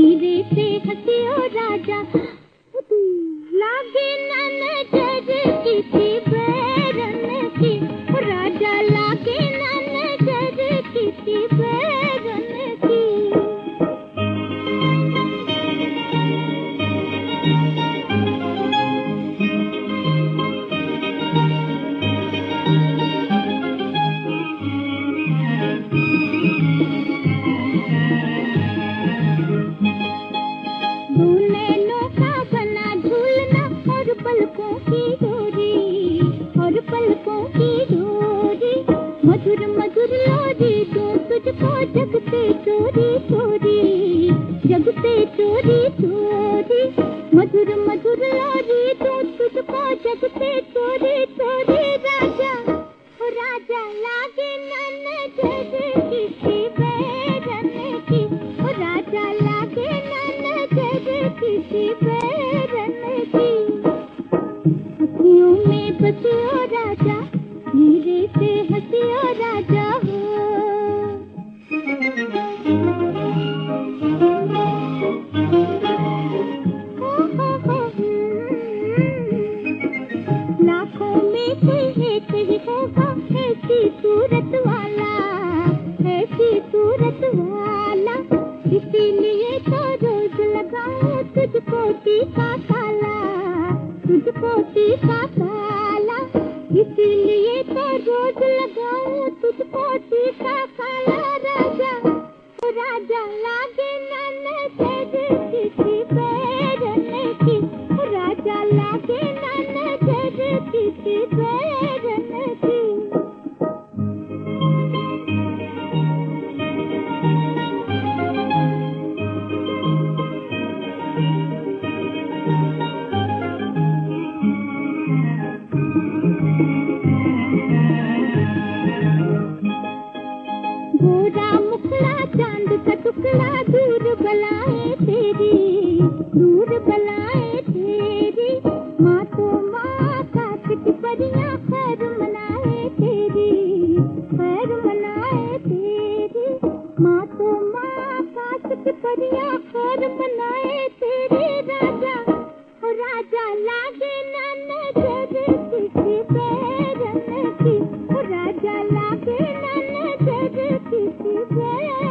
हीरे से हंसियो राजा लागे नजर किसी बैरन की राजा लागे नजर किसी बैरन की नैनों का बना झूलना और पलकों की डोरी मधुर मधुर लोरी दूं तुझको जगते चोरी चोरी मधुर मधुर लोरी दूं तुझको जगते चोरी चोरी राजा राजा लागे नजर किसी बैरन की राजा लागे नजर किसी बैरन की अखियों में बसियो राजा हीरे से हंसियो राजा लाखों में से एक ही होगा ऐसी सूरत वाला इसीलिए तो रोज लगाऊं तुझको टीका काला इसीलिए तो रोज लगाऊं तुझको टीका काला राजा लागे नजर किसी बैरन की राजा लागे नजर किसी बैरन की गोरा मुखड़ा चांद का टुकड़ा दूर बलाए तेरी माँ तो माँ काश की परियां खैर मनाए तेरी माँ तो माँ काश की परियां खैर मनाए तेरी राजा लागे नजर किसी बैरन की राजा लागे नजर किसी बैरन